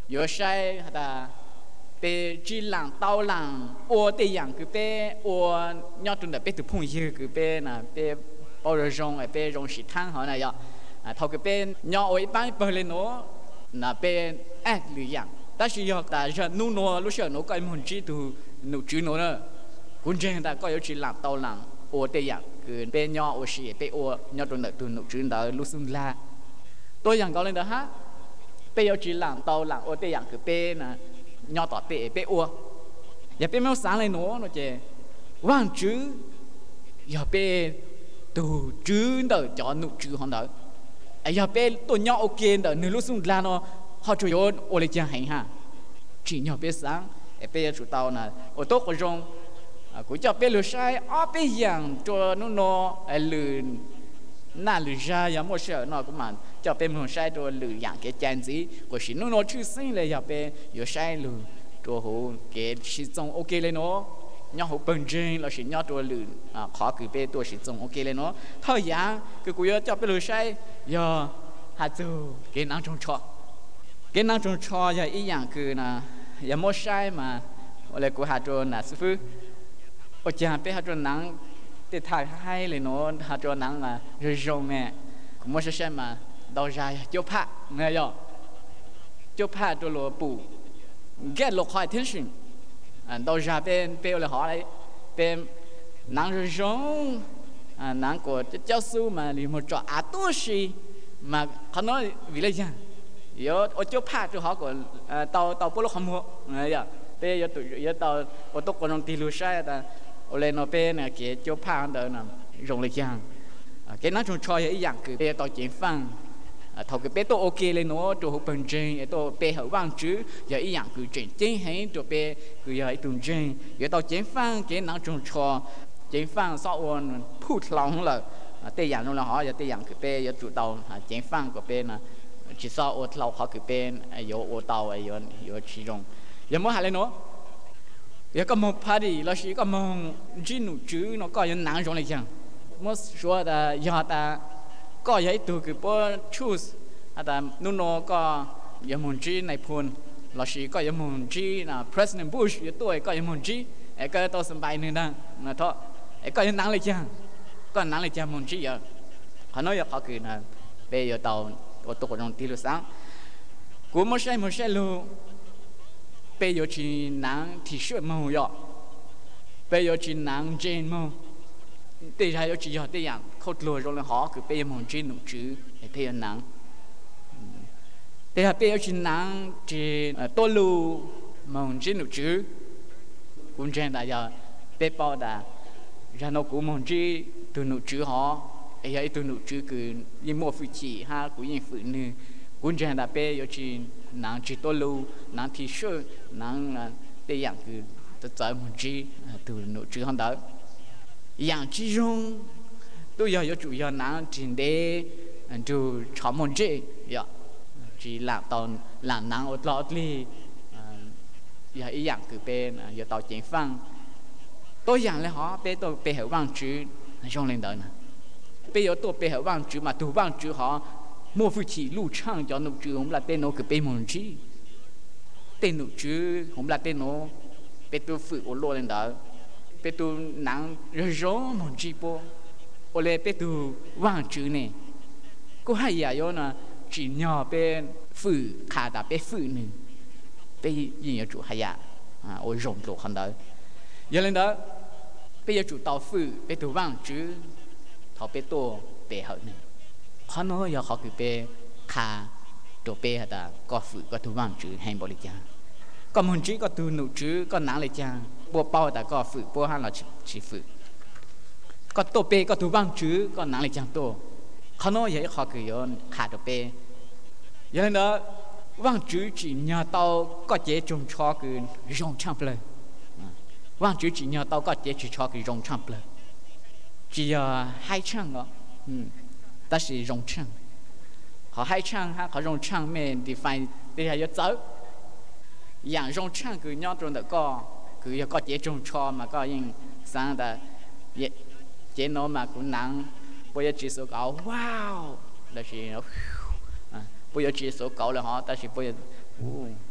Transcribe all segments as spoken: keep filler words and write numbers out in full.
有些他被只狼刀狼，我的样个被我鸟中的被土碰一个被那被包热中诶被容是汤好那样啊，头个被鸟我一般不来喏，那被哎绿样，但是要但是努喏，路上喏个门只都努只喏呢，关键他个有只狼刀狼，我的样个被鸟我是被我鸟中的都努只的路上啦，ตัวอย่างก็เลยนะฮะไปเอาจีหลังเตาหลังโอตัวอย่างคือเป้นะยอต่อเป้เป้อัวอย่าเป้ไม่เอาสารเลยหนูหนูเจว่างจื้ออย่าเป้ตูจื้อเด้อจอหนูจื้อของเด้อไอ้อย่าเป้ตัวยอโอเคเด้อหนูรู้สึกลาเนาะเขาจะโยนโอเลยจะให้ฮะจีอย่าเป้สังไอ้เป้จุดเตานะโอโต๊ะก็จงกูจะเป้ลูกชายอ้อเป้อย่างตัวนู้นเนาะไอ้ลื่นน่าหรือจะยังไม่เชื่อเนาะก็มันจะเป็นคนใช้ตัวหรืออย่างเกจันซีก็สินู้นชื่อสิ่งเลยอย่าเป็นอยู่ใช้หรือตัวหูเกสิจงโอเคเลยเนาะย่อหูเป็นจริงเราสิย่อตัวหรืออ่าขอคือเป็นตัวสิจงโอเคเลยเนาะเท่าอย่างคือกูจะเป็นหรือใช้ย่อหาจูเกนั่งจงชอเกนั่งจงชออย่างอีอย่างคือนะอย่าไม่ใช้มาอะไรกูหาตัวน่ะสุดโอเคเป็นหาตัวหนังแต่ถ่ายให้เลยเนาะหาตัวหนังอ่ะเรื่องแม่กูไม่ใช่มาดาวใจเจ้าพระเนี่ยย่อเจ้าพระตัวหลวงปู่แก่หลอกคอยทิ้งสิ่งอ่าดาวใจเป็นเป็นอะไรหออะไรเป็นหนังเรื่องอ่าหนังก็เจ้าสู้มาหรือมันจะอาตัวสิมาเขาnói vì là gì giờ ở chỗ phá chỗ họ còn tàu tàu bố lô không mua này giờ bây giờ tụi giờ tàu ở tốc còn đi lùi sai ta ở lên nó bên này cái chỗ phá đó nè rồng lịch giang cái nó trong trò ấy dạng cứ bây giờ tàu chuyển phăng thầu cái bé tôi ok lên nó chỗ hộp bằng trên tôi bé hậu vang chứ giờ ý dạng cứ chuyển chính hay chỗ bé cứ giờ ấy tuần trên giờ tàu chuyển phăng cái nó trong trò chuyển phăng sau ôn phút lòng là tây dạng nó là họ giờ tây dạng cứ bé giờ chủ tàu chuyển phăng của bé là chỉ sau ô tàu họ cứ bé giờ ô tàu giờ giờ chỉ rong giờ mới hay lên nó giờ có một party là chỉ có một chỉ nụ chữ nó có những nắng rong này chẳng mới说的giờ taก็ยัยตัวคือพอชูสแต่นู่นนก็ยังมุ่งจีในพลเราชีก็ยังมุ่งจีนะ President Bush ยังตัวก็ยังมุ่งจีไอ้ก็ตัวสบายนึงนะนะท่อไอ้ก็ยังนั่งเลยจ้าก็นั่งเลยจ้ามุ่งจีอ่ะเขาnóiเขาคือนะไปอยู่ตอนตัวตรงที่รู้สังกูไม่ใช่ไม่ใช่รู้ไปอยู่ที่นั่งที่ช่วยมั่งย่อไปอยู่ที่นั่งเจนมั่งแต่ถ้า有只要这样，靠路上的好，佢被蒙住弄住，係被人能。แต่ถ้า被有只能只多路蒙住弄住，咁樣大家被包的，然後佢蒙住ตัว弄住好，哎呀，ตัว弄住佢ยิ่งมั่วฝืน哈，佢ยิ่งฝืนนึง，咁樣大被有只能只多路，能提升，能這樣佢就在蒙住ตัว弄住很大。อย่างที่ยงตัวอย่างจุยานังจินเดดูชอมอนเจยาจีหลังตอนหลังนังอดลอดลีอย่างอีอย่างคือเป็นอย่าต่อเจียงฟังตัวอย่างเลยฮะเป็นตัวเป็นเหวว่างจื้อช่วงเล่นเดินเป็น有ตัวเป็นเหวว่างจื้อมาตัวว่างจื้อฮะมั่วฟูชีลู่ช่างจอหนุ่มจื้อผมละเป็นโนคือเป็นมอนจีเป็นหนุ่มจื้อผมละเป็นโนเป็นตัวฝึกอดโลเล่นเดินเป็นตัวหนังร้อนมันจีบโอเลยเป็นตัวว่างจืดเนี่ยก็ให้ยาโยนะจีนยอเป็นฝืนขาดเป็นฝืนหนึ่งเป็นยิงยาจุให้ยาอ่าโอ้ยรงตัวคนเดียวอย่างนั้นเด้อเป็นยาจุต่อฝืนเป็นตัวว่างจืดเขาเป็นตัวเป็นเหนึ่งเขาโน้ยเขาคือเป็นขาตัวเป็นแต่ก็ฝืนก็ตัวว่างจืดให้บริจาคก็มันจีก็ตัวหนุ่มจืดก็หนังเลยจ้าบัวเป้าแต่ก็ฝึกบัวหันเราชีฝึกก็ตัวเปก็ตัวบ้างจื้อก็หนังเลยจังตัวเขาโน้ยเขาคือย้อนขาดตัวเปอย่างนั้นว่างจื้อจีนยาเตาก็เจ๊จงชอคือรองช่างเลยว่างจื้อจีนยาเตาก็เจ๊จีชอคือรองช่างเลยจีให้ช่างเหรออืมแต่是รองช่างเขาให้ช่างฮะเขารองช่างไม่ define ได้ให้เยอะเจ้าอย่างรองช่างคือยอดตรงแต่ก็คือยังก็เจ๊จงชอมาก็ยิ่งสร้างแต่เจ๊โนมาคุณนังพอจะจีสุกเอาว้าวแล้วสิพอจะจีสุกเอาเลยฮะแต่สิพอจะโอ้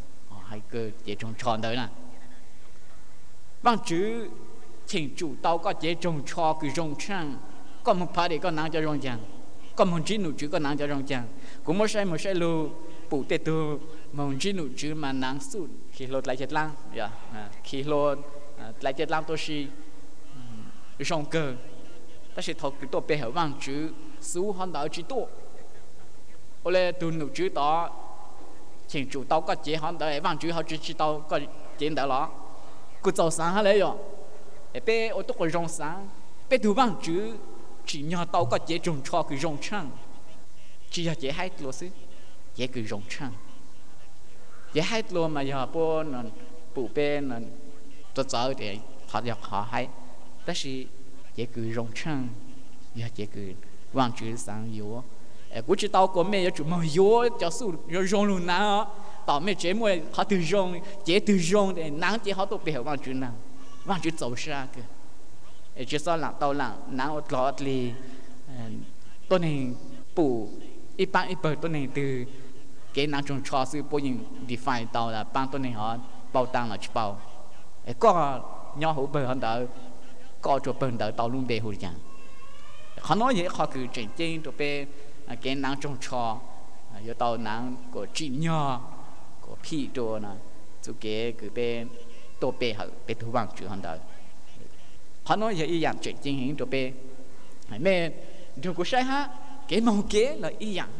hay cơ chế trồng tròn tới nè bằng chữ chính chủ tao có chế trồng trò cứ trồng trăng có một phát để có năng cho trồng trăng có một chỉ nụ chữ có năng cho trồng trăng cũng một sai một sai lù bù tê tu một chỉ nụ chữ mà năng sụt khi lột lại chết lăng dạ khi lột lại chết lăng tôi si trồng cơ ta sẽ thọc cái tổ bể hở bằng chữ số hoàn đạo chỉ tổ ô lê tu nụ chữ đó chính chủ tao có chế hoàn đạo bằng chữ họ chữ chỉ tao có chế đạo đó cứ早上下来哟，哎，别我都会用上，别读完书，只要到个这种车去用场，只要这海多是，也去用场，这海多嘛要不能不别能做早点，好要好海，但是也去用场，也这个往书上有，哎，估计到过没有怎么有，就是要用路难啊。tao mới chế mua họ từ rong chế từ rong để nắng chế họ tụ bể vào chuyện nào vào chuyện giàu xa cơ chỉ sao là tao là nắng ở lọt li tôi này bù ít bán ít bờ tôi này từ cái nắng trong trò sư bố những define tao là bán tôi này họ bao tăng là chỉ bao có nhau hữu bờ hơn đỡ có chỗ bờ đỡ tao luôn bể hồi chẳng họ nói vậy họ cứ chuyển trên tụi bê cái nắng trong trò giờ tao nắng của chị nhỏ của phi đồ nè chú kế cứ bên tô bê hở bê thu bằng chữ hơn đời họ nói vậy ý dạng chuyện chính hình tô bê mẹ điều của sai ha cái mong kế là ý dạng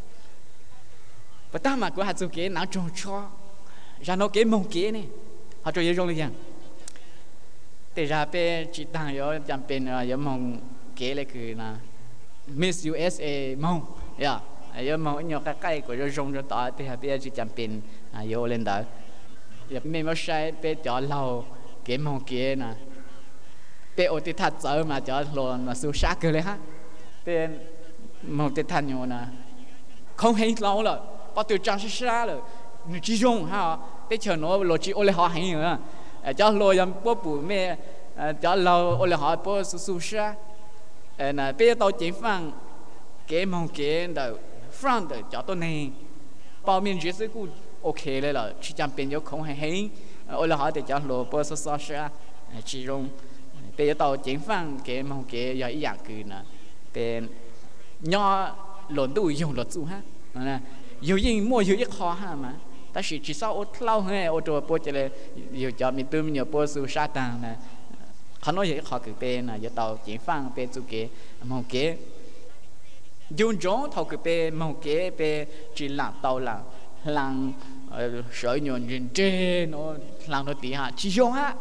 và ta mà của hạt chú kế nắng trồng cho ra nó cái mong kế này họ cho yêu là dạng để ra bê chỉ đang có jam bên có mong kế là cứ là Miss u ét a mong yeah giờ mà nhiều cái cái của nó rong rồi tao thì bây giờ chỉ chăm pin vô lên đó giờ mình mới sai bây giờ lâu cái mong kia nè bây giờ thì thật sợ mà cho luôn mà sưu sát cái này ha bên một cái thanh nhiều nè không hay lâu rồi bắt từ trang sát rồi nó chỉ rong ha bây giờ nó lo chỉ ôn lại họ hay nữa cho lo làm bố bù mẹ cho lâu ôn lại họ bố sưu sát nè bây giờ tao chỉ phăng cái mong kia đâu front cho tôi này bao miền dưới sự cũng ok đấy là chỉ chăm bên có không hay hay ôi là họ để cho lô bơ sơ sơ sơ chỉ dùng bây giờ tàu chính phăng cái mong cái giờ ý dạng cứ nè bên nhỏ lộn đủ dùng lộn chú ha nè nhiều gì mua nhiều ít khó ha mà ta chỉ chỉ sau ô lâu hay ô tô bơ cho nên nhiều cho mình tụi mình nhiều bơ sưu sát tàng nè họ nói vậy khó cứ bên nè giờ tàu chính phăng bên chú cái mong cái dùng giống thầu cái bề mong kế bề chỉ làm tàu là làm sợi nhọn trên trên nó làm nó tí ha chỉ dùng ha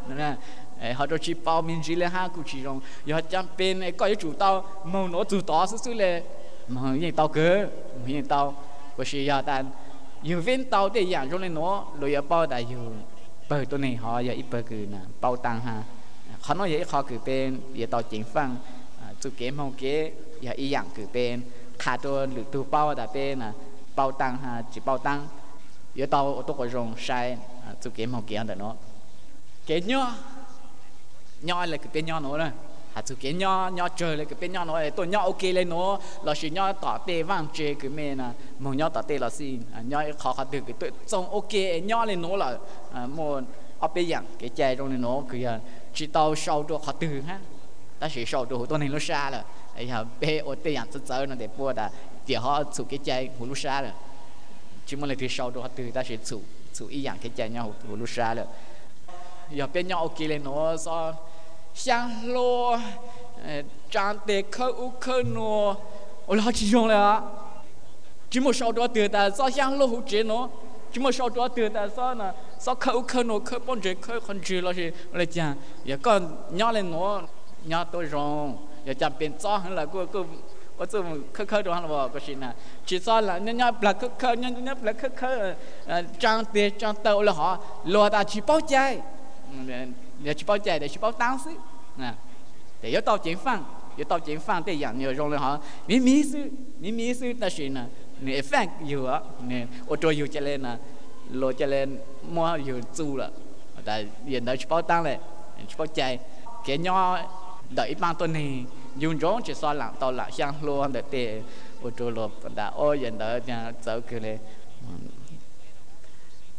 nè họ cho chỉ bao mình chỉ là ha cũng chỉ dùng giờ chăm bên này có cái chủ tàu mong nó chủ tàu xứ xứ là mong những tàu cơ những tàu có gì giờ tan nhiều viên tàu để dạng trong này nó rồi bao đại nhiều bờตัวnày họ giờ ít bờ cứ nè bao tăng ha họ nói vậy họ cứ bên giờ tàu chính phăng chủ kế mong kế giờ ý dạng cứ bênขาตัวหรือตัวเป้าแต่เป็นนะเป้าตังฮะจีเป้าตังเยอะตัวตัวก็รงใช้จุเกมของเกียร์แต่เนาะเกียร์ย่อย่อเลยคือเป็นย่อเนาะเลยหาจุเกมย่อย่อเจอเลยคือเป็นย่อเนาะตัวย่อโอเคเลยเนาะเราสิย่อต่อเตะว่างเจคือเมนะมองย่อต่อเตะเราสิย่อขอขัดถือคือตัวทรงโอเคย่อเลยเนาะเราโมเอาไปอย่างเกใจตรงนี้เนาะคือจีเตาเช่าตัวขัดถือฮะแต่สิเช่าตัวตัวนี้เราช้าเลยไอ้ห่าเป้อดเตยังจะเจอนั่นเด็กปวดอ่ะเดี๋ยวเขาสูกใจหูลูกชาเลยจิมันเลยที่ชาวตัวตื่นแต่สิสูสูอีอย่างใจเนี่ยหูลูกชาเลยอย่าเป็นเนี่ยโอเคเลยเนาะซอช่างโลจานเด็กเขาอุเขาเนาะโอ้เราจีจงเลยอ่ะจิมันชาวตัวตื่นแต่ซอช่างโลหูเจเนาะจิมันชาวตัวตื่นแต่ซอน่ะซอเขาอุเขาเนาะเขาป้อนเจเขาคนจีเราสิอะไรจังอย่าก็เนี่ยเลยเนาะเนี่ยตัวรองอย่าจำเป็นซ้อหันละกูกูว่าจะเคยเคยดูหันละบอกก็สินะชีซ้อละเนี่ยเนี่ยปลักเคยเคยเนี่ยเนี่ยปลักเคยเคยจางเตะจางเตาละหอรัวตาชีเป้าใจเนี่ยชีเป้าใจแต่ชีเป้าตั้งสินะแต่要到前方要到前方แต่อย่างเนี่ยรงเลยหอมีมีสิมีมีสิแต่สินะเนี่ยแฟงอยู่อ่ะเนี่ยโอตัวอยู่จะเล่นนะโลจะเล่นมัวอยู่จูละแต่เย็นได้ชีเป้าตั้งเลยชีเป้าใจแกย่อđợi ban tuần này dùng giống chỉ so lặng tàu lặng sang luôn đợi tệ ô tô lốp đã ô hiện đợi nhà cháu kia này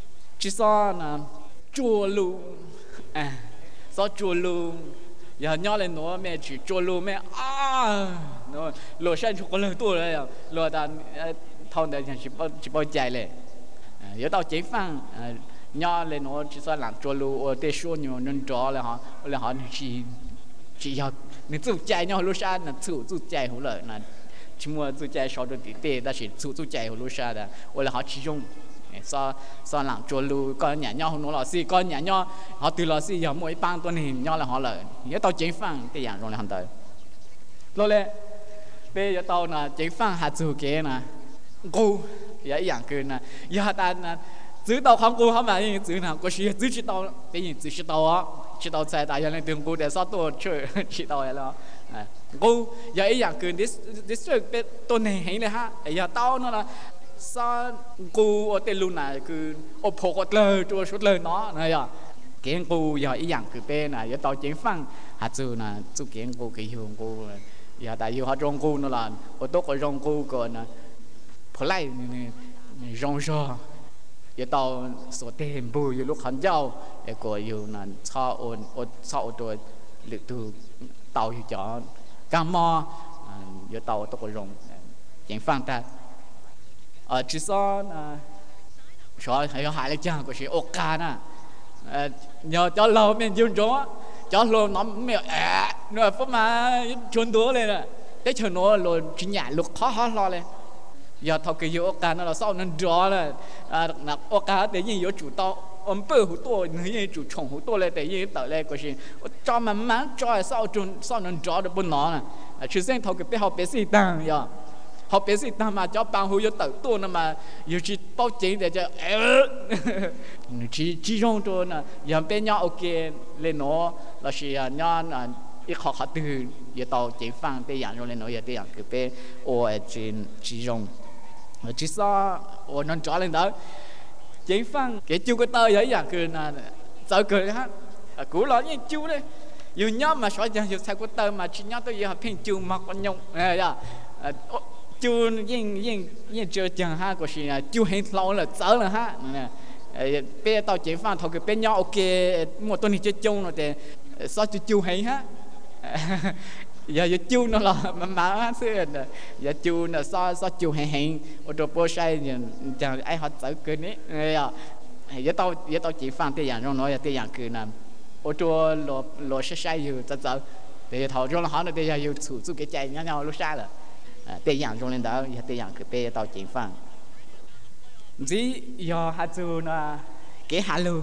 chỉ so là chua lu à so chua lu giờ nhau lên nó mẹ chỉ chua lu mẹ à nó lúa sen chua lời tuổi rồi lúa ta thằng đấy chỉ bao chỉ bao chạy lên giờ tao chỉ phăng nhau lên nó chỉ so làm chua lu ở đây số nhiều nên chó là họ là họ chỉ chỉ học nên tự chạy nhau lúa sen là tự tự chạy hữu lợi là chỉ mua tự chạy sau đó thì tê ta chỉ tự tự chạy hữu lúa sen đó là họ chỉ dùng so so làm chua lu con nhà nhau nó là gì con nhà nhau họ từ là gì giờ mỗi bang tuần hình nhau là họ lợi giờ tao chính phăng cái dạng rồi là hắn tới rồi lên bây giờ tao là chính phăng hạt chủ kế nè cô giờ dạng cứ nè giờ ta nè giữ tao không cô không phải giữ nào có gì giữ chỉ tao cái gì giữ chỉ tao á chỉ tao sai tại giờ lên đường cô để sao tôi chơi chỉ tao vậy đó cô giờ dạng cứ this this cái tuần này hình này ha giờ tao nó là sao cô ở tên luôn này cứ ở phố có lời chua suốt lời nó này à kiến cô giờ ý dạng cứ bên này giờ tao chính phăng hạt dừa nè chú kiến cô kỳ hiệu cô giờ tại yêu hạt rong cô nó là ở tốt ở rong cô còn nè phải lại rong rò giờ tao số tiền bùi lúc hắn giàu để cô yêu nè cho ôn ôn cho tôi lực từ tàu yêu cho cam mo giờ tao tốt ở rong chính phăng ta ở chỉ so là so hay hại lại chăng có sự ốc ca nè nhờ cho lâu mình dùng chó cho lâu nó mẹ à nó phải mà chuẩn đũa lên nè cái chuyện nó rồi chỉ nhảy lục khó khó lo lên giờ thầu cái ốc ca nó là sau nên rõ là là ốc ca để như chủ tao ông bự hủ to như chủ trồng hủ to lên để như tờ lên có sự cho mà má cho sau chuẩn sau nên rõ được bên nó nè chỉ riêng thầu cái bé học bé gì tăng giờ họ biết gì ta mà cho bạn hữu yêu tự tu nè mà yêu chỉ bao tiền để cho chỉ chỉ dùng cho nè giờ bên nhau ok lên nó là chỉ nhau là ít học học từ giờ tàu chỉ phăng để dạng rồi lên nó giờ để dạng cái bên ô chỉ chỉ dùng chỉ sao ô nó cho lên đó chỉ phăng cái chú cái tơ vậy dạngคือlà sợ cười ha cũ lo như chú đấy yêu nhau mà sao giờ yêu sai cái tơ mà chỉ nhau tôi giờ phiền chú mặc con nhung này à chúยิ่งยิ่งยิ่งเจอจังฮะก็สิจูเห็นเราละเจอละฮะเนี่ยเอ่อเป้ตอเจฟังทอก็เป็นยอโอเคหมดตัวนี้จะจงเนาะแต่ซอจูจูให้ฮะอย่าอย่าจูเนาะล่ะมันมาซื่อน่ะอย่าจูน่ะซอซอจูให้ให้โอโตโปใช้เนี่ยจังไอ้ฮอตเจอเกินนี้เอ้ยอย่าตออย่าตอเจฟังแต่อย่างน้อยแต่อย่างคือน่ะโอโตโลโลใช้อยู่จะเจอแต่ทอจงละฮะแต่อย่าอยู่สู่สู่cáiใจnhau lúc sai là tây dạng trong lên đó tây dạng cái tây tàu chính phăng gì do hạt dù là cái hạt lù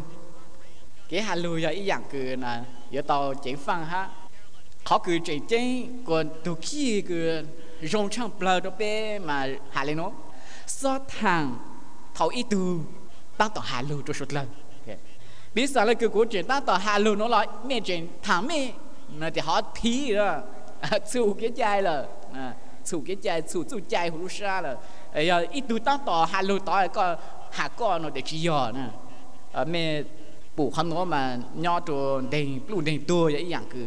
cái hạt lù do ý dạng cứ là do tàu chính phăng ha họ cứ chỉ chính còn từ khi cứ rong trong bờ đó bé mà hạt lên nó do thằng thầu ý từ ta tàu hạt lù cho suốt lần biết sao là cứ cố chuyện ta tàu hạt lù nó lại mẹ chuyện thằng mẹ là thì họ thí đó chịu cái chai là chủ cái trái chủ chủ trái hồ lô sa là giờ ít tuổi ta tỏ hà lô tỏ có hà con nó để chỉ giờ nè mẹ bù không nói mà nhau đồ đèn bù đèn tua vậy dạng cứ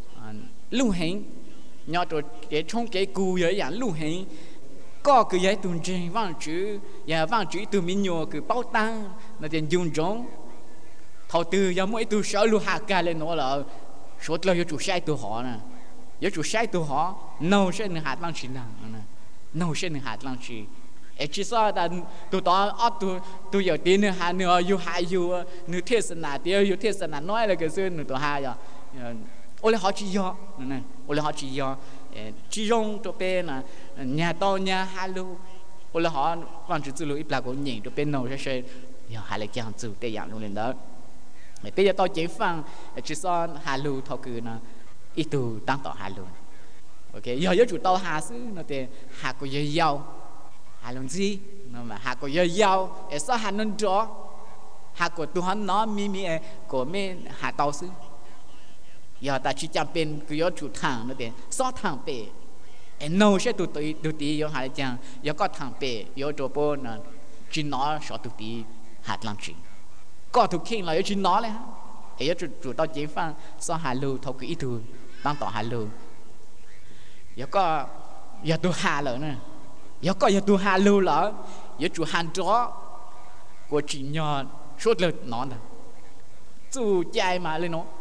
lưu hành nhau đồ cái trong cái cù vậy dạng lưu hành có cứ vậy tuần trình vang chữ giờ vang chữ từ mình nhỏ cứ bao tăng là tiền dùng giống thầu từ giờ mỗi từ sáu lưu hà ca lên nó là số lời chủ sai từ họ nè giờ chủ sai từ họ nấu sẽ hạt lăng chỉ năng nấu sẽ hạt lăng chỉ ấy chỉ sao ta từ đó ở từ từ giờ tiền nữa hạt nữa yêu hạt yêu nữa thế sản nào tiêu yêu thế sản nào nói là cái gì nữa từ hạt giờ ôi là họ chỉ do này ôi là họ chỉ do chỉ dùng cho bên là nhà to nhà hạt luôn ôi là họ còn chỉ từ lúc ít là có nhìn cho bên nấu sẽ sẽ giờ hạt lại chẳng từ tây dạng luôn lên đó bây giờ tôi chỉ phăng chỉ sao hạt luôn thôi cứ là ít từ tăng tỏ hạt luôn ok giờ giờ chủ tàu hạt xứ nó thì hạt có dây dầu hạt làm gì nó mà hạt có dây dầu để sao hạt nó rõ hạt của tụi hắn nó mi mi của mình hạt tàu xứ giờ ta chỉ chăm bên cứ giờ chủ thằng nó thì sao thằng bể em nấu sẽ tụi tụi tụi tí giờ hạt chẳng giờ có thằng bể giờ chỗ bên là chỉ nó sợ tụi tí hạt làm gì có tụi kinh là giờ chỉ nó này thì giờ chủ chủ tàu chỉ phăng sao hạt lưu thâu cái ít từ tăng tỏ hạt lưu giờ có giờ tụi hạt lỡ nè giờ có giờ tụi hạt lưu lỡ giờ chủ hạt chó của chỉ nhờ suốt lời nó là chú chạy mà lên nó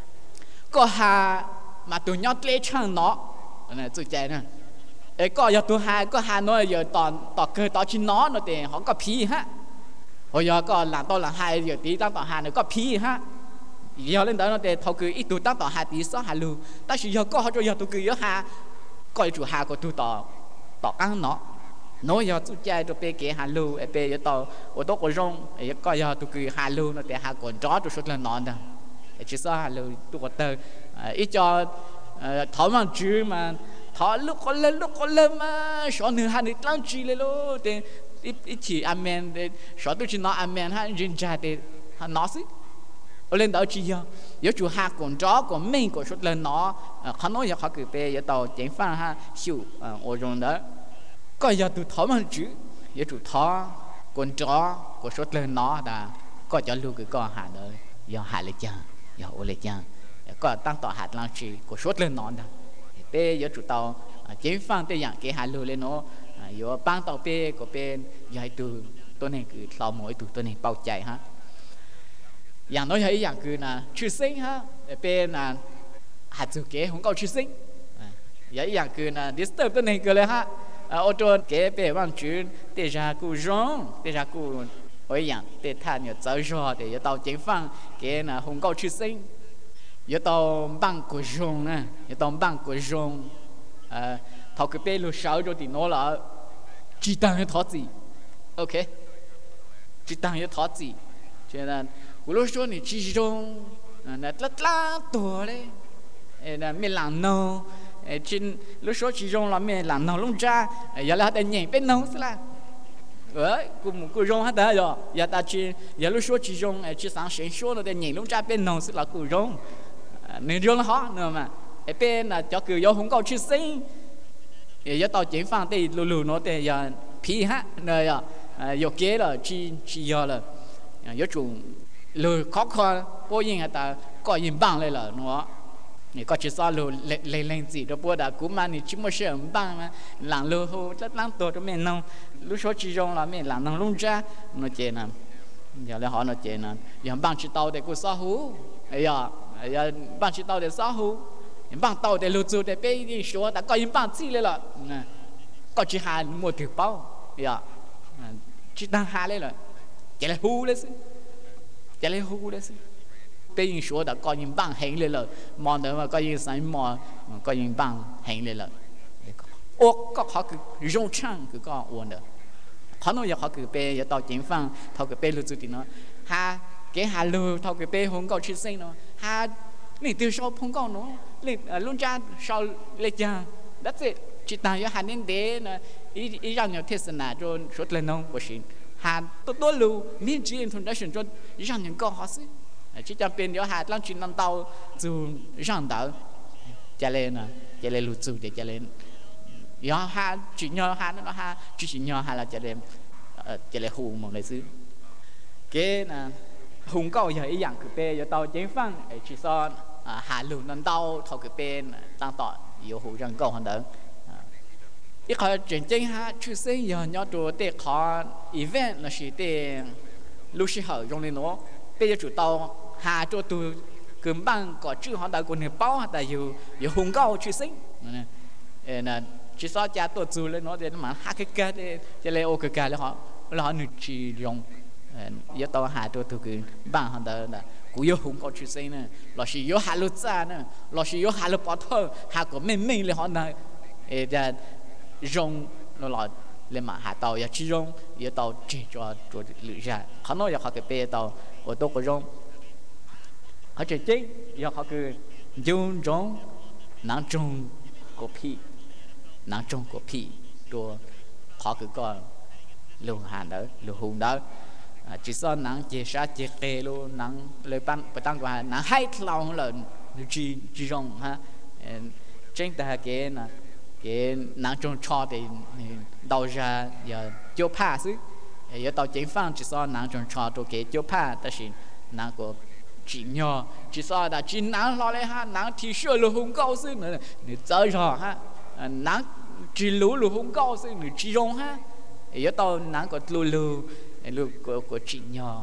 có hà mà tụi nhót lấy chăng nó này chú chạy nè ấy có giờ tụi hà có hà nói giờ tòn tọt cơ tọt chín nó nó thì họ có phí ha hồi giờ có làm to là hai giờ tí tăng tọt hà nó có phí ha giờ lên đó nó thì thầu cứ ít tụi tăng tọt hà tí sáu hà lưu ta chỉ giờ có họ cho giờ tụi cứ giờ hà coi chủ hà của tụi tọt tọt ăn nó nói giờ tụi chạy tụi bé kế hà lưu ấy bé giờ tọt ở đó có rong ấy có giờ tụi cứ hà lưu nó thì hà còn chó tụi suốt là nón đó chỉ sao hà lưu tụi có tờ ít cho thảo mang chữ mà thọ lúc có lên lúc có lên mà số nửa hai nửa tăng chi lên luôn thì ít ít chỉ amen thì số tôi chỉ nói amen ha riêng cha thì ha nói xí ở lên đó chỉ giờ giờ chủ hạ còn chó còn mình còn số lên nóเขาnói giờ họ cứ về giờ tàu chén pha ha siêu ở trong đó có giờ tụi thọ mang chữ giờ chủ thọ còn chó còn số lên nó đã có cho lưu cái con hạ nữa giờ hạ lại chăng giờ ô lại chăng có tăng tọa hạ lang chi còn số lên nó đó bé giờ chủ tàu chế phăng tới dạng cái hà lô lên nó giờ bang tàu bé có bé dài từตัวนี้คือเราหมวยตัวตัวนี้เป่าใจฮะอย่างน้อยอย่างอย่างคือนะชื่อซิงฮะเป็นนะหัดสุเก๋ของเขาชื่อซิงอย่างอย่างคือนะดิสเตอร์ตัวนี้ก็เลยฮะโอตัวเก๋เป็นว่างจืดเตจากูร้องเตจากูโอ้ยอย่างเตท่านเนี่ยเจ้าจ่อเดี๋ยวตาวเจ๋งฟังเก๋นะของเขาชื่อซิงgiờ tao băng của rong nè giờ tao băng của rong à thầu cái bê lô sáu rồi thì nó là chỉ tăng cái thoát gì ok chỉ tăng cái thoát gì cho nên lúc đó thì chỉ rong là lát lát tuổi đấy là mình làm nâu trên lúc đó chỉ rong là mình làm nâu luôn ra giờ là để nhảy bên nâu thế là đấy cũng cũng rong hết đấy rồi giờ ta chỉ giờ lúc đó chỉ rong chỉ sáng sáng số nó để nhảy luôn ra bên nâu thế là cũng rong nên riêng là họ nữa mà cái bên là cho cứ do không có chữ sinh thì do tàu chuyển phang thì lù lù nó thì giờ phi hát nơi à do kế là chi chi do là do chủ lù khó khăn bố yên là ta có yên bằng lại là nó thì có chỉ sao lù lên lên lên gì đó bố đã cú mà thì chỉ một sự bằng mà làm lù hồ rất lắm tuổi cho mình nông lúc số chỉ dùng là mình làm nông luôn ra nó chơi nè giờ lại họ nó chơi nè giờ bằng chỉ tàu để cú sao hú ấy giờ giờ bằng chỉ tàu để sao hú bằng tàu để lụt để bé đi số đã có những bằng gì lên rồi có chỉ hai một thứ bao giờ chỉ đang hai lên rồi chỉ là hú đấy chứ chỉ là hú đấy chứ bé những số đã có những bằng hành lên rồi mòn đó mà có những sản mòn có những bằng hành lên rồi ô có họ cứ rong chăng cứ có uốn được họ nói giờ họ cứ bé giờ tàu chính phăng thâu cứ bé lụt thì nó ha cái hà lư thâu cái bé không có chữ sinh nó ha này từ sau không có nó lên luôn cha sau lên cha that's it chỉ ta cho hắn đến để là ý ý rằng nhiều thế nào cho số lên nông của xin hắn tốt tốt lưu miễn chỉ introduction cho ý rằng những câu hỏi xí chỉ cho bên đó hắn làm chuyện năm tàu dù rằng đó cho lên à cho lên lụt dù để cho lên do hắn chỉ nhờ hắn nó hắn chỉ chỉ nhờ hắn là cho lên cho lên hù một lời xứ cái là hùng câu giờ ý dạng cứ pe giờ tàu chén phăng chỉ so hạ lưu năm tàu thầu cứ pe tăng tọt nhiều hù rằng câu hơn đỡ ít khó chuyển chính ha chú sinh giờ nhớ đồ để khó event là chỉ để lúc sĩ hậu trong này nó bây giờ chủ tàu hạ cho từ cấm bằng có chữ họ đã còn nhiều bao họ đã nhiều nhiều hùng câu chú sinh nè chỉ so cha tổ dù lên nó để mà hạ cái cái để cho lấy ô cái cái là họ là họ nửa chỉ dùng giờ tàu hạ cho từ cái bằng họ đã là cú yêu hùng câu chú sinh nè là chỉ yêu hạ lụt ra nè là chỉ yêu hạ lụt bỏ thơ hạ của mình mình là họ này để rong nó là lên mà hạ tàu giờ chỉ rong giờ tàu chỉ cho cho lựa ra họ nói giờ họ cái bê tàu ở đâu có rong họ chỉ chính giờ họ cứ dùng rong nắng trồng cổ phi nắng trồng cổ phi cho họ cứ coi lùng hàn đó lùng hùng đó chỉ do nắng chỉ sát chỉ kề luôn nắng lời ban bắt tăng qua nắng hay lòng là chỉ chỉ rong ha chính ta cái là cái nắng trong cho thì đầu ra giờ chưa pa xứ giờ tàu chính phăng chỉ so nắng trong cho tôi cái chưa pa,但是nắng của chỉ nhỏ chỉ so là chỉ nắng lo lại ha nắng thì sửa lù hung cao xứ nữa nữa chơi rồi ha nắng chỉ lù lù hung cao xứ nữa chỉ rong ha giờ tàu nắng của lù lù lù của của chỉ nhỏ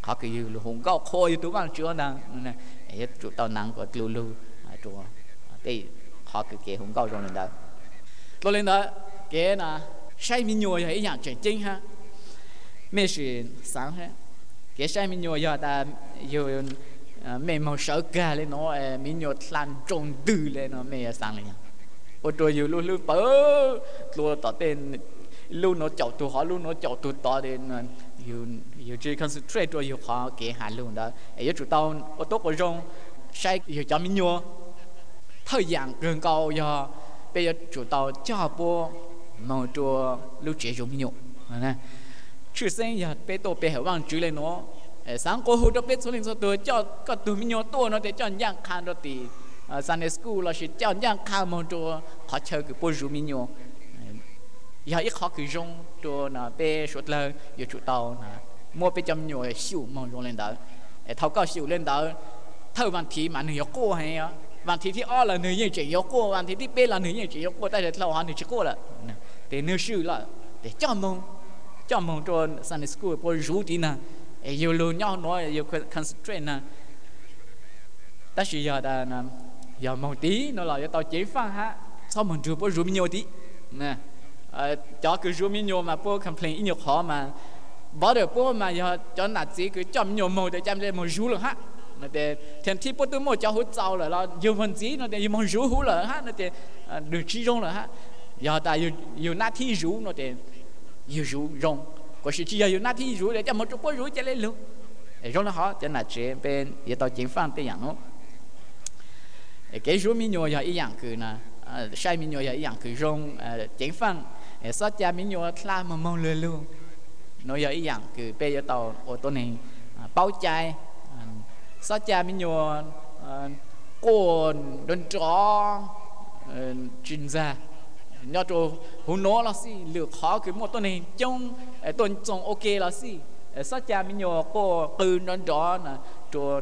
họ cứ yêu lu hùng gạo khôi tụi bạn chưa năng nè ấy tụi tao năng có lu lu tụi thì họ cứ kể hùng gạo rồi lên đó rồi lên đó kể là sai mình nhồi hay dạng chuyện chính ha mấy sự sáng ha kể sai mình nhồi giờ ta yêu mấy màu sợ cả lên nó mình nhồi lan trồng từ lên nó mấy sáng lên ô tô yêu lu lu bớ lu tỏ tên lu nó chậu tụi họ lu nó chậu tụi tỏ đến yêu yêu chỉ concentrate rồi yêu họ kể hà luôn đó ấy chủ tao ô tô của rong sai yêu cho mình nhồi thời gian gần cao giờ bây giờ chủ tàu cho bố mong cho lúc trẻ dùng nhục nè chứ sinh giờ bây tôi bây giờ vang chữ lên nó sáng cô hồi đó bây số linh số tôi cho có tụi mình nhục tôi nó để cho nhang khăn đó thì Sunday school là sẽ cho nhang khăn mong cho họ chơi cái bố dùng mình nhục giờ ít họ cứ dùng cho là bây số lời giờ chủ tàu là mua bây trăm nhục xỉu mong dùng lên đó thâu cao xỉu lên đó thâu văn thì mà người cô hay áวันที่ที่อ้อละหนึ่งยังจะยกโก้วันที่ที่เป็นละหนึ่งยังจะยกโก้แต่เราหันหนึ่งจะโก้ละแต่เนื้อชื่อละแต่จ้ามงจ้ามงจนสันนิสกูพอรู้ดีนะเอออยู่รู้ย่อน้อยอยู่คอนเซนเทรตนะแต่สิ่งอย่างนั้นอย่ามองตีนั่นแหละอย่าต่อเจ็บฟังฮะชอบมองดูพอรู้มีโยตีนะเออจ้าคือรู้มีโยมาพอคอมเพลนอีโยขอมาบ่เดี๋ยวพอมาอย่าจ้าหน้าที่คือจ้ามโยมองแต่จำได้มองรู้หรอฮะnó để thiên thị bố tôi mua cho hút dầu là nó nhiều phần gì nó để yêu mong rú hú là ha nó để được chi rong là ha giờ ta yêu yêu nát thi rú nó để yêu rú rong có sự chi yêu nát thi rú để cho một chút bố rú cho lên luôn để rong nó họ cho là chuyện bên giờ tao chính phán bên dạng nó cái rú mình nhồi giờ ý dạng cứ là sai mình nhồi giờ ý dạng cứ rong chính phán sao cha mình nhồi là mà mong lên luôn nó giờ ý dạng cứ bây giờ tao ô tô này bao chai sao cha mình nhồi cồn đồn chó chuyên gia nhớ cho hú nó là gì lược khó cái một tuần này trong tuần trong ok là gì sao cha mình nhồi cô từ đồn chó là cho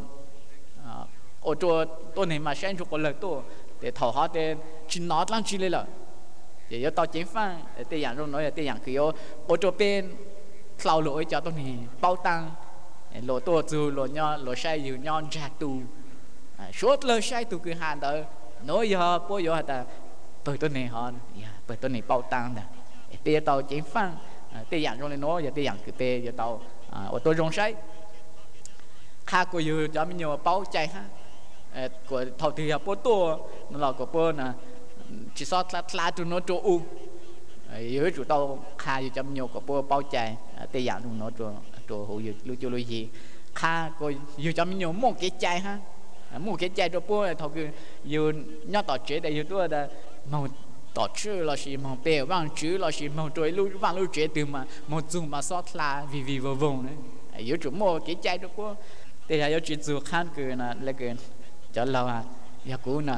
ô cho tuần này mà xem cho con lời tôi để thầu họ để chuyên nói lăng chuyên lên là để cho tao chính phán để dạng rồi nói là để dạng kiểu ô cho bên sau lỗi cho tuần này bao tăng lỗ tổ dù lỗ nhon lỗ sai dù nhon trả tù suốt lời sai tù cứ hàn đó nói giờ bố giờ ta bởi tôi này họ bởi tôi này bao tăng nè bây giờ tao chính phán bây giờ trong nói giờ bây giờ cứ bây giờ tao ở tôi trong sai khác của dù cho mình nhiều bao chạy ha của thầu thì bố tôi nó là của bố nè chỉ sót là là tụi nó chỗ u dưới chủ tao khá dù cho mình nhiều của bố bao chạy bây giờ trong nó chỗ chỗ hữu dược lưu cho lưu gì kha coi dù cho mình nhiều một cái chai ha một cái chai cho bố thầu cứ dù nhớ tỏ chế để dù tôi là màu tỏ chữ là gì màu bèo vàng chữ là gì màu trôi lưu vàng lưu chế từ mà một dùng mà sót là vì vì vô vùng đấy dù chủ một cái chai cho bố thì là dù chỉ dù khan cứ là lấy cái cho lâu à giờ cũ nè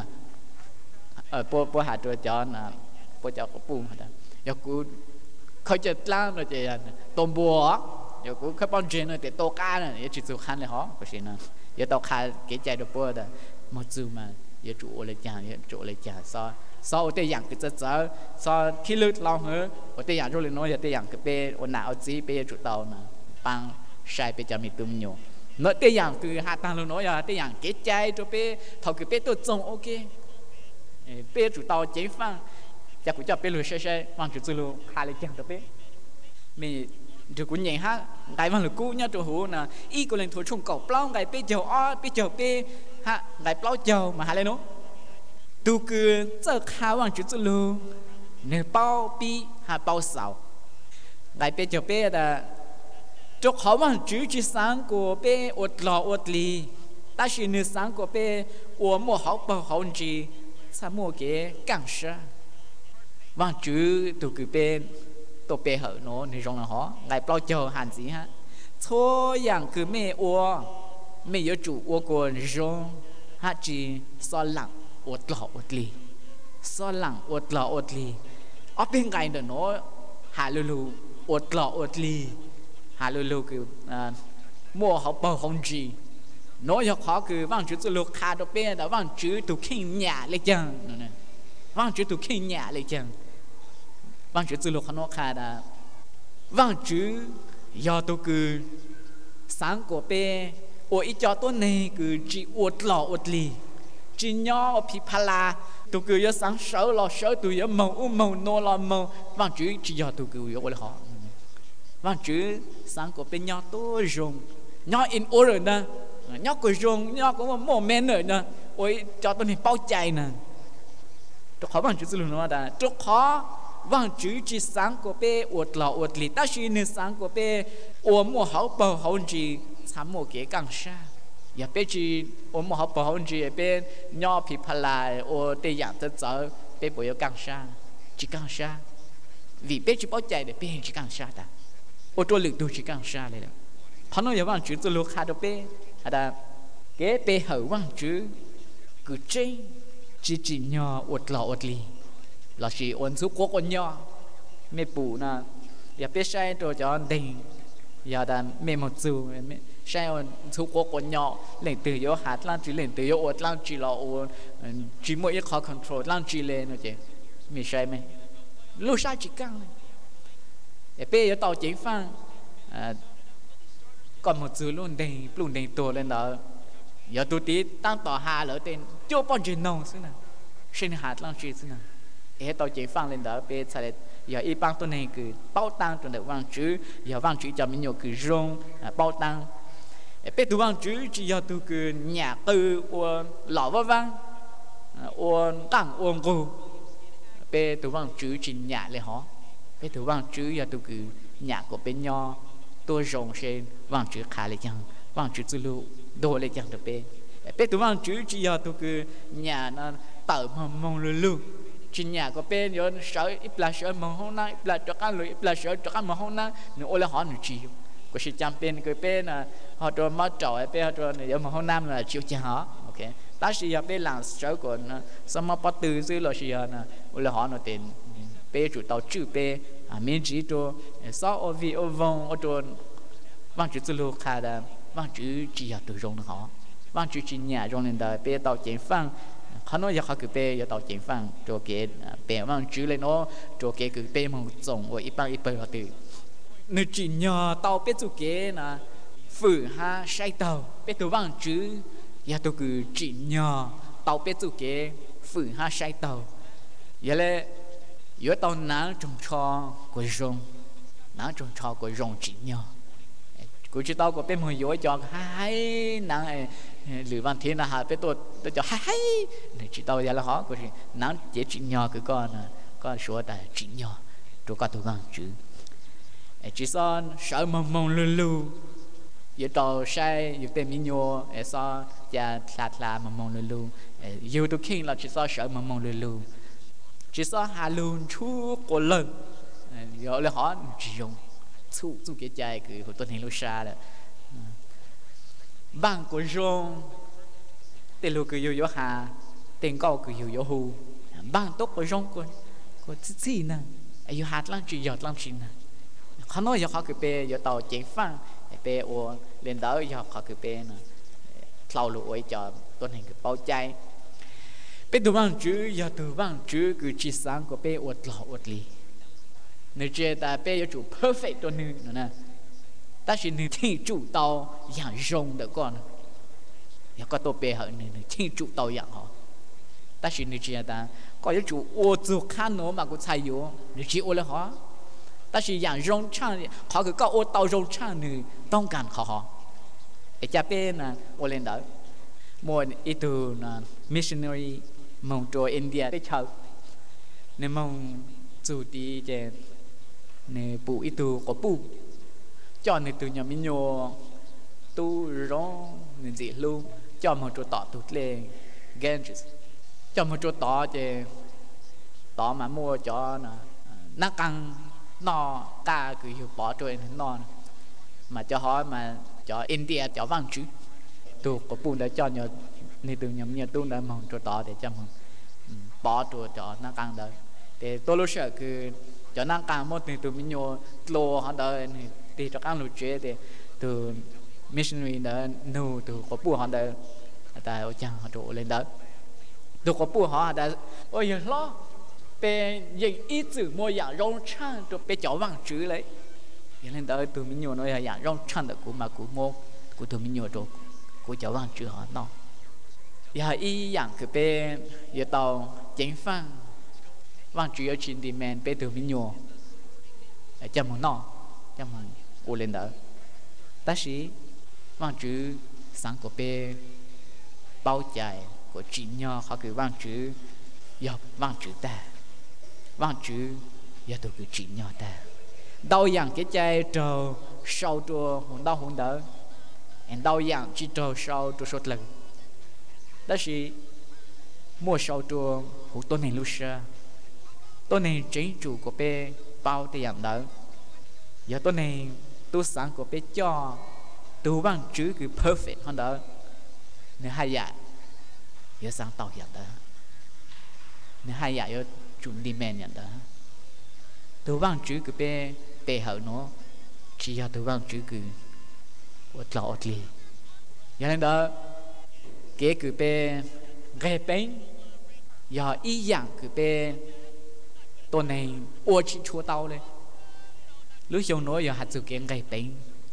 ở bố bố hạt rồi cho nè bố cho có bùn hả giờ cũ khơi chật lang rồi chị tôm bùa giờ cũng các bạn chuyện này để tô cá này giờ chỉ dùng khăn là họ có gì nữa giờ tao khai cái chạy được bữa đó một dù mà giờ chủ lại chàng giờ chủ lại chàng so so ở đây dạng cái chất giờ so khi lướt lâu nữa ở đây dạng rồi nói giờ đây dạng cái bê ở nào gì bê chủ tàu nè bằng sai bê cho mình tụm nhiều nói đây dạng từ hai tăng luôn nói giờ đây dạng cái chạy cho bê thầu cái bê tôi trồng ok bê chủ tàu chế phăng giờ cũng cho bê lười xe xe bằng chủ luôn khai lại chàng cho bê mình được cũng nhảy ha ngày văn lực cũ nhá chỗ hồ nè y có lên thổi trùng cỏ plau ngày bê chầu o bê chầu bê ha ngày plau chầu mà hai lên nó tu cứ giờ khá bằng chữ chữ luôn nè bao bi ha bao sầu ngày bê chầu bê là chỗ khó bằng chữ chữ sáng của bê ột lò ột lì ta chỉ nửa sáng của bê ổ mua hậu bờ hậu gì sao mua cái càng sa bằng chữ tu cứ bê tôi bê hở nó thì trong là họ ngày bao giờ hàn gì ha thôiอย่างคือไม่อัวไม่有主我过中哈只ซ้อนหลังอดหล่ออดลีซ้อนหลังอดหล่ออดลีอ๋อเป็นไงเด้อเนาะหาลูลูอดหล่ออดลีหาลูลูคืออ่ามั่วเขาเปิดของจีnói cho khó cứ vang chữ từ lục khá đó bên đó vang chữ từ kinh nhà lấy chăng vang chữ từ kinh nhà lấy chăng vang chữ từ lục nó khá đó vang chữ do tôi cứ sáng của bé ô ít cho tôi này cứ chỉ uất lọ uất lì chỉ nhỏ ở phía pala tụi cứ nhớ sáng sớm lọ sớm tụi nhớ màu u màu nô lọ màu vang chữ chỉ giờ tụi cứ nhớ họ vang chữ sáng của bé nhỏ tôi dùng nhỏ in ô rồi nè nhỏ của dùng nhỏ của một men rồi nè ôi cho tôi này bao chạy nè tôi khó vang chữ gì luôn nó đã tôi khó vang chữ chỉ sáng của bé uất lọ uất lì ta chỉ nên sáng của bé ô mua hậu bầu hậu gì sắm một cái càng xa giờ bé chỉ ô mua hậu bầu hậu gì bé nhỏ phía pala ô tây dạng tới giờ bé bồi càng xa chỉ càng xa vì bé chỉ bao chạy để bé chỉ càng xa ta ô tôi lực tôi chỉ càng xa này đó họ nói giờ vang chữ tôi lúc khai được bé ada cái bé hậu vang chữ cứ chơi chỉ chỉ nhỏ uất lọ uất lì là chỉ ôn số quốc ôn nhỏ mẹ bù na giờ biết sai rồi cho anh đình giờ đàn mẹ một dù sai ôn số quốc ôn nhỏ lên từ yếu hạt lan chỉ lên từ yếu ôn lan chỉ là ôn chỉ mỗi khó control lan chỉ lên rồi chứ mẹ sai mẹ lúc sai chỉ căng để bây giờ tàu chính phan còn một dù luôn đền luôn đền tổ lên đó giờ tôi tí tăng tàu hà lỡ tên cho bọn chuyện nông xí nè sinh hạt lan chỉ xí nè để tàu chỉ phang lên đó bây giờ giờ y bang tôi này cứ bao tăng trong được vang chữ giờ vang chữ cho mình nhiều cứ rong bao tăng bây tôi vang chữ chỉ giờ tôi cứ nhà tư uốn lọ vang vang uốn tăng uốn cô bây tôi vang chữ chỉ nhàเลยhả bây tôi vang chữ giờ tôi cứ nhà của bên nhau tôi rong trên vang chữ khá là chẳng vang chữ từ lưu đồ là chẳng được bây bây tôi vang chữ chỉ giờ tôi cứ nhà nó tự mong mong lưu lưu chỉ nhà có bên rồi sợ ít là sợ mong hôm nay ít là cho các người ít là sợ cho các mong hôm nay nếu ô là họ nửa chiều có sự chăm bên cái bên là họ cho mất trọi bên họ cho nếu mong hôm nay là chiều cho họ ok ta chỉ là bên làm sợ của nó sao mà bắt từ dưới là chỉ là ô là họ nó tiền bên chủ tàu chữ bên à miễn chỉ cho sao ở vì ở vòng ở cho vang chữ từ lúc khai là vang chữ chỉ là từ rong họ vang chữ chỉ nhà rong lên đời bên tàu chén phăng họ nói giờ họ cứ bê giờ tàu chén phăng cho cái bê mang chữ lên nó cho cái cứ bê mang trồng ở ít bao ít bao là từ nếu chỉ nhờ tàu bê chú cái là phử ha say tàu bê tàu vang chữ giờ tôi cứ chỉ nhờ tàu bê chú cái phử ha say tàu giờ là giờ tàu nắng trồng cho của rong nắng trồng cho của rong chỉ nhờ của chỉ tàu của bê mang dối cho hai nắng lưỡi văn thiên là hạt bé tôi tôi cho hay hay này chỉ tao giờ là họ có gì nắng chỉ chỉ nhỏ cái con con số là chỉ nhỏ cho các tụi con chứ chỉ son sợ mông mông lù lù giờ tao sai giờ tên mình nhô so cha thà thà mông mông lù lù giờ tôi kinh là chỉ so sợ mông mông lù lù chỉ so hà lùn chú cổ lần giờ là họ chỉ dùng chú chú cái trái cứ của tôi hình lúc xa là bang của rong tên lô cứ yêu hà tên câu cứ yêu hù bang tốt của rong của của gì nè yêu hạt lăng chỉ giọt lăng chỉ nè họ nói giờ họ cứ bê giờ tàu chạy phăng bê ô lên đó giờ họ cứ bê nè thâu lụi cho tuần hình cứ bao chay bê từ bang chữ giờ từ bang chữ cứ chỉ sáng của bê uất lọ uất lì nếu chơi ta bê giờ chủ perfect tuần hình nữa nè ta chỉ nên thiên chủ tàu dạng rong được con, giờ có tôi bê họ nên thiên chủ tàu dạng họ, ta chỉ nên chỉ ta có những chủ ô tô khăn nữa mà cũng xài vô, nên chỉ ô là họ, ta chỉ dạng rong chăng họ cứ có ô tàu rong chăng nữaต้องการเขาhọ, để cha bê nè ô lên đó, mua ít từ nè missionary mong cho India để chờ, nên mong chủ đi về, nên phụ ít từ có phụ cho nên từ nhà mình nhô tu rong nên gì luôn cho một chỗ tỏ tụt lên Ganges cho một chỗ tỏ chứ tỏ mà mua cho nè nó căng no ca cứ hiểu bỏ trôi no mà cho họ mà cho India cho vang chữ tu có bùn để cho nhờ nên từ nhà mình tu đã mong chỗ tỏ để cho mong bỏ trôi cho nó căng đấy để tôi lúc sợ cứ cho nó căng một nên từ mình nhô lô họ đời thì cho các lũ trẻ thì từ missionary đã nô từ có bùa họ đã tại ở chăng họ đổ lên đó từ có bùa họ đã ôi giờ lo về những ý chữ mua dạng rong trang rồi về cháu vàng chữ lấy giờ lên tới tụi mình nhiều nói là dạng rong chăn được của mà của mô của tụi mình nhiều rồi của cháu vàng chữ họ nó giờ y dạng cái bé giờ tàu chính phăng vàng chữ ở trên đi men bé tụi mình nhiều cho một nó cho một ô lên đó ta sĩ vàng chữ sáng của bé bao chạy của chị nhỏ họ cứ vàng chữ giờ vàng chữ ta vàng chữ giờ tụi cứ chị nhỏ ta đau dạng cái chai trâu sau trâu hồn đau hồn đỡ em đau dạng chỉ trâu sau trâu sốt lần đó là mua sau trâu hụt tôi này lúc xưa tôi này chính chủ của bé bao thì dạng đỡ giờ tôi này tôi sáng của bé cho tôi bằng chữ cứ perfect hơn đỡ nếu hai dạng giờ sáng tàu dạng đỡ nếu hai dạng giờ chuẩn đi men dạng đỡ tôi bằng chữ cứ bé bé hở nó chỉ là tôi bằng chữ cứ ớt lọ ớt lì giờ nên đó kế cứ bé ghé bén giờ ý dạng cứ bé tôi này ô chỉ chua tao đây lúc dùng nói giờ hạt sự kiện ghé bén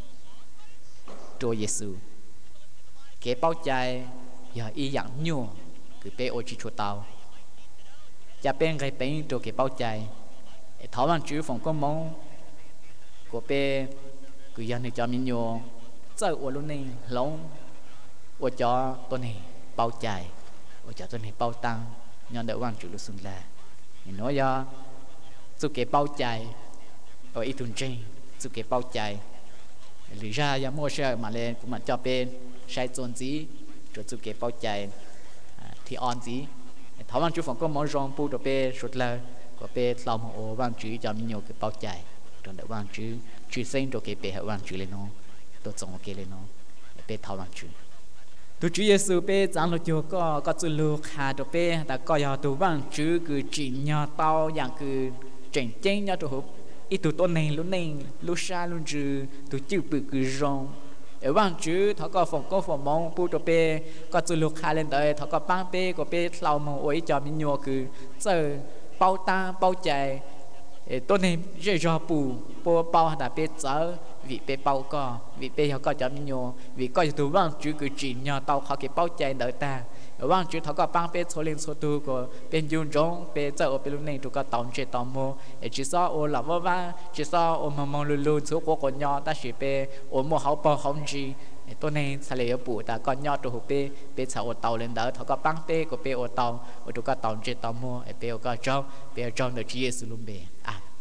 Chúa Giêsu kế bao trái giờ ý dạng nhua cứ bé ô chỉ chua tao cha bé ghé bén cho kế bao trái thảo bằng chữ phòng có mong của bé cứ giờ này cho mình nhua chơi ô luôn này lâu ô cho tôi này bao chạy ô cho tôi này bao tăng nhân đỡ vang chữ lúc xuân là mình nói do sự kế bao chạy ở ít tuần trên sự kế bao chạy lý ra giờ mua xe mà lên cũng mà cho bên sai tôn gì rồi sự kế bao chạy thì on gì thảo vang chữ phòng có món rong pu đồ bé sụt là có bé lòng ô vang chữ cho mình nhiều cái bao chạy rồi đỡ vang chữ chữ sinh rồi cái bé vang chữ lên nó tôi trồng cái lên nó bé thảo vang chữ tu Chúa Giêsu bé giảng luật chúa có có chữ lục hà đồ bé đã có giờ tu vang chữ cứ chỉ nhờ tao dạng cứ chỉnh chỉnh nhờ tu hụt ít tu tôn này lúc này lúc xa lúc chữ tu chữ bự cứ rong ở vang chữ thọ có phòng có phòng mong pu đồ bé có chữ lục hà lên tới thọ có băng bé có bé lau mong ôi cho mình nhua cứ giờ bao ta bao chạy tôn này dễ dò bù bù bao đã bé giờ vì bé bao co vì bé họ có cho mình nhô vì có tu vang chữ cứ chỉ nhờ tao họ cái bao chạy đợi ta ở vang chữ họ có băng bé số lên số tu của bên dùng rong bé giờ ở bên lúc này tụi có tàu chơi tàu mô chỉ so ô là vơ va chỉ so ô mong mong luôn luôn số của con nhỏ ta chỉ bé ô mô hậu bao không gì tôn này sẽ lấy ở bù ta con nhỏ tụi bé bé sợ ô tàu lên đỡ họ có băng bé của bé ô tàu ô tụi có tàu chơi tàu mô bé có trong bé trong được chia sẻ luôn bé à